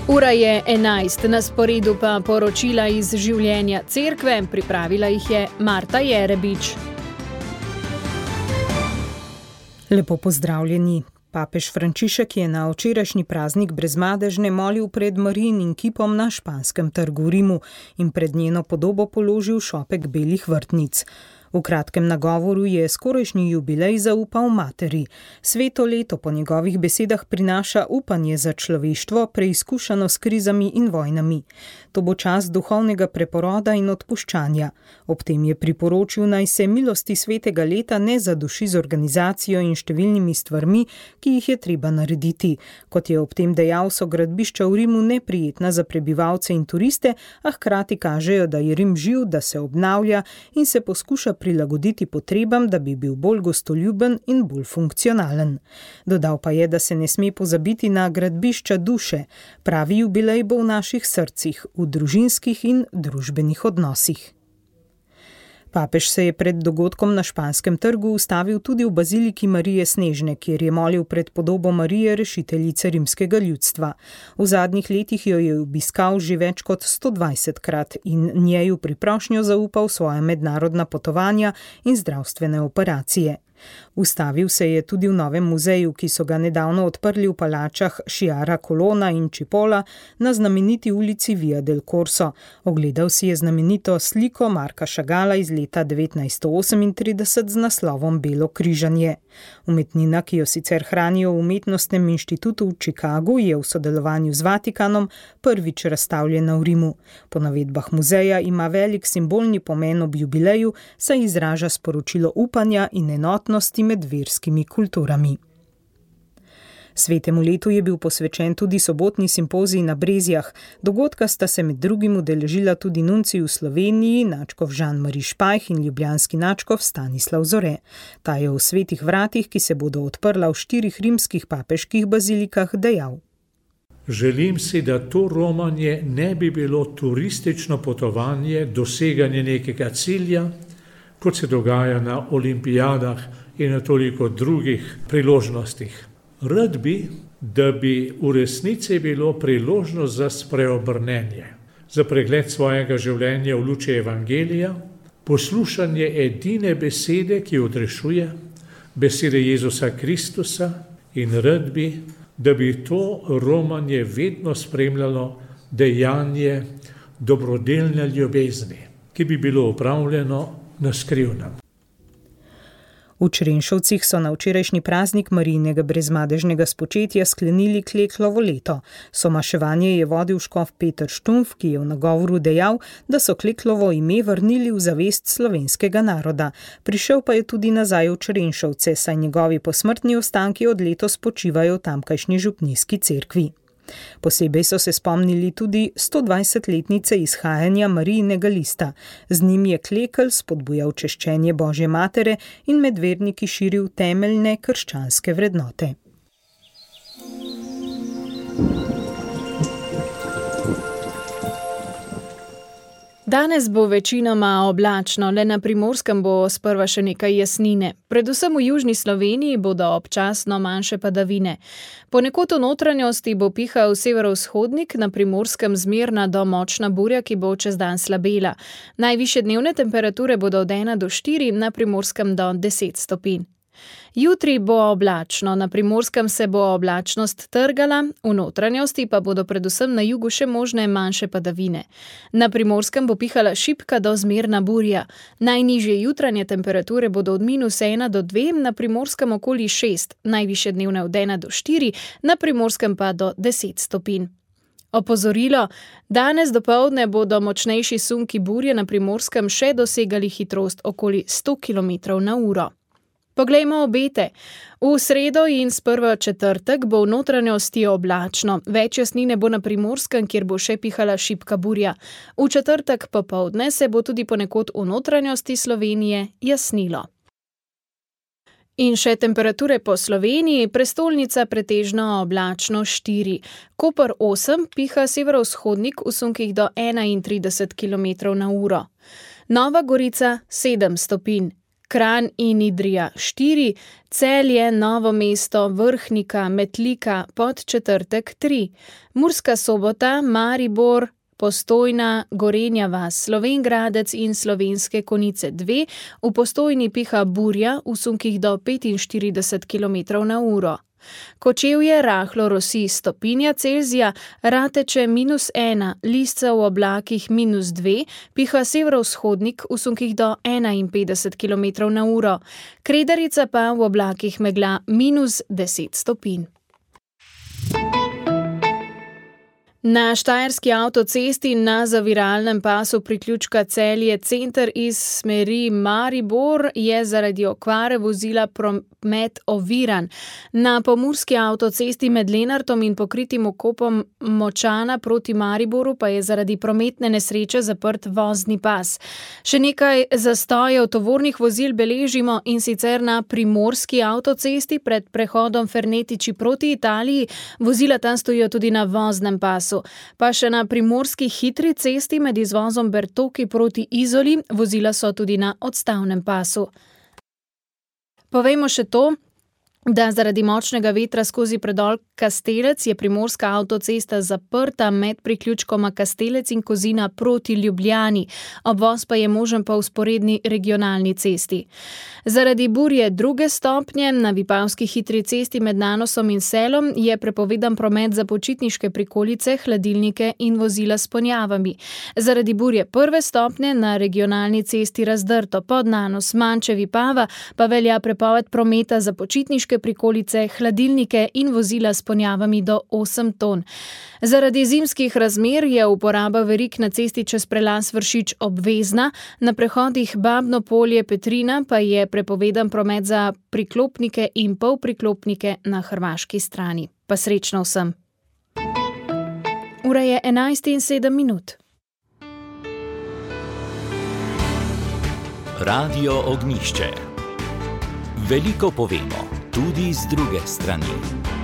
Ura je 11, na sporedu pa poročila iz življenja cerkve, pripravila jih je Marta Jerebič. Lepo pozdravljeni. Papež Frančišek je na včerajšnji praznik Brezmadežne molil pred Marijinim kipom na Španskem trgu v Rimu in pred njeno podobo položil šopek belih vrtnic. V kratkem nagovoru je skorajšnji jubilej zaupal materi. Sveto leto po njegovih besedah prinaša upanje za človeštvo, preizkušano s krizami in vojnami. To bo čas duhovnega preporoda in odpuščanja. Ob tem je priporočil, naj se milosti svetega leta ne zaduši z organizacijo in številnimi stvarmi, ki jih je treba narediti. Kot je ob tem dejal, so gradbišča v Rimu neprijetna za prebivalce in turiste, a hkrati kažejo, da je Rim živ, da se obnavlja in se poskuša prilagoditi potrebam, da bi bil bolj gostoljuben in bolj funkcionalen. Dodal pa je, da se ne sme pozabiti na gradbišča duše. Pravi jubilej bo v naših srcih, v družinskih in družbenih odnosih. Papež se je pred dogodkom na Španskem trgu ustavil tudi v baziliki Marije Snežne, kjer je molil pred podobo Marije, rešiteljice rimskega ljudstva. V zadnjih letih jo je obiskal že več kot 120-krat in njej v priprošnjo zaupal svoja mednarodna potovanja in zdravstvene operacije. Ustavil se je tudi v novem muzeju, ki so ga nedavno odprli v palačah Sciarra Colonna in Cipolla na znameniti ulici Via del Corso. Ogledal si je znamenito sliko Marka Chagalla iz leta 1938 z naslovom Belo križanje. Umetnina, ki jo sicer hranijo v Umetnostnem inštitutu v Chicagu, je v sodelovanju z Vatikanom prvič razstavljena v Rimu. Po navedbah muzeja ima velik simbolni pomen ob jubileju, saj izraža sporočilo upanja in enotnosti med verskimi kulturami. Svetemu letu je bil posvečen tudi sobotni simpozij na Brezjah. Dogodka sta se med drugim udeležila tudi nuncij v Sloveniji, nadškof Jean-Marie Špajh in ljubljanski nadškof Stanislav Zore. Ta je v svetih vratih, ki se bodo odprla v 4 rimskih papeških bazilikah, dejal: Želim si, da to romanje ne bi bilo turistično potovanje, doseganje nekega cilja, kot se dogaja na olimpijadah in na toliko drugih priložnostih. Rad bi, da bi v resnici bilo priložnost za spreobrnenje, za pregled svojega življenja v luči evangelija, poslušanje edine besede, ki odrešuje, besede Jezusa Kristusa, in rad bi, da bi to romanje vedno spremljalo dejanje dobrodelne ljubezni, ki bi bilo opravljeno na skrivnem. V Črenšovcih so na včerajšnji praznik Marijinega brezmadežnega spočetja sklenili Kleklovo leto. Somaševanje je vodil škof Peter Štumpf, ki je v nagovoru dejal, da so Kleklovo ime vrnili v zavest slovenskega naroda. Prišel pa je tudi nazaj v Črenšovce, saj njegovi posmrtni ostanki od letos počivajo v tamkajšnji župnijski cerkvi. Posebej so se spomnili tudi 120-letnice izhajanja Marijinega lista. Z njim je Klekelj spodbujal češčenje Božje matere in med verniki širil temeljne krščanske vrednote. Danes bo večinoma oblačno, le na Primorskem bo sprva še nekaj jasnine. Predvsem v južni Sloveniji bodo občasno manjše padavine. Ponekod v notranjosti bo pihal severovzhodnik, na Primorskem zmerna do močna burja, ki bo čez dan slabela. Najvišje dnevne temperature bodo od 1 do 4, na Primorskem do 10 stopinj. Jutri bo oblačno, na Primorskem se bo oblačnost trgala, v notranjosti pa bodo predvsem na jugu še možne manjše padavine. Na Primorskem bo pihala šibka do zmerna burja. Najnižje jutranje temperature bodo od -1 do 2, na Primorskem okoli 6, najvišje dnevne od 1 do 4, na Primorskem pa do 10 stopinj. Opozorilo: danes dopoldne bodo močnejši sunki burje na Primorskem še dosegali hitrost okoli 100 km/h. Poglejmo obete. V sredo in sprva četrtek bo v notranjosti oblačno. Več jasnine bo na Primorskem, kjer bo še pihala šibka burja. V četrtek popoldne se bo tudi ponekod v notranjosti Slovenije jasnilo. In še temperature po Sloveniji, prestolnica pretežno oblačno 4. Koper 8, piha severovzhodnik v sunkih do 31 km/h. Nova Gorica 7 stopinj. Kranj in Idrija 4, Celje, Novo mesto, Vrhnika, Metlika, Podčetrtek 3, Murska Sobota, Maribor, Postojna, Gorenja vas, Slovenj Gradec in Slovenske Konjice 2, v Postojni piha burja v sunkih do 45 km/h. Kočevje rahlo rosi stopinja Celzija, Rateče -1, Lisca v oblakih -2, piha severovzhodnik v sunkih do 51 km/h. Kredarica pa v oblakih megla -10 stopinj. Na štajerski avtocesti na zaviralnem pasu priključka Celje center iz smeri Maribor je zaradi okvare vozila promet oviran. Na pomurski avtocesti med Lenartom in pokritim vkopom Močana proti Mariboru pa je zaradi prometne nesreče zaprt vozni pas. Še nekaj zastojev tovornih vozil beležimo, in sicer na primorski avtocesti pred prehodom Fernetiči proti Italiji. Vozila tam stojijo tudi na voznem pasu. Pa še na primorski hitri cesti med izvozom Bertoki proti Izoli, vozila so tudi na odstavnem pasu. Povejmo še to, da zaradi močnega vetra skozi predor Kastelec je primorska avtocesta zaprta med priključkoma Kastelec in Kozina proti Ljubljani. Obvoz pa je možen po vzporedni regionalni cesti. Zaradi burje 2. stopnje na Vipavski hitri cesti med Nanosom in Selom je prepovedan promet za počitniške prikolice, hladilnike in vozila s ponjavami. Zaradi burje 1. stopnje na regionalni cesti Razdrto pod Nanos Manče Vipava pa velja prepoved prometa za počitniške prikolice, hladilnike in vozila s ponjavami do 8 ton. Zaradi zimskih razmer je uporaba verig na cesti čez prelaz Vršič obvezna, na prehodih Babno Polje Petrina pa je prepovedan promet za priklopnike in polpriklopnike na hrvaški strani. Pa srečno vsem. Ura je 11:07. Radio Ognjišče. Veliko povemo, tudi z druge strani.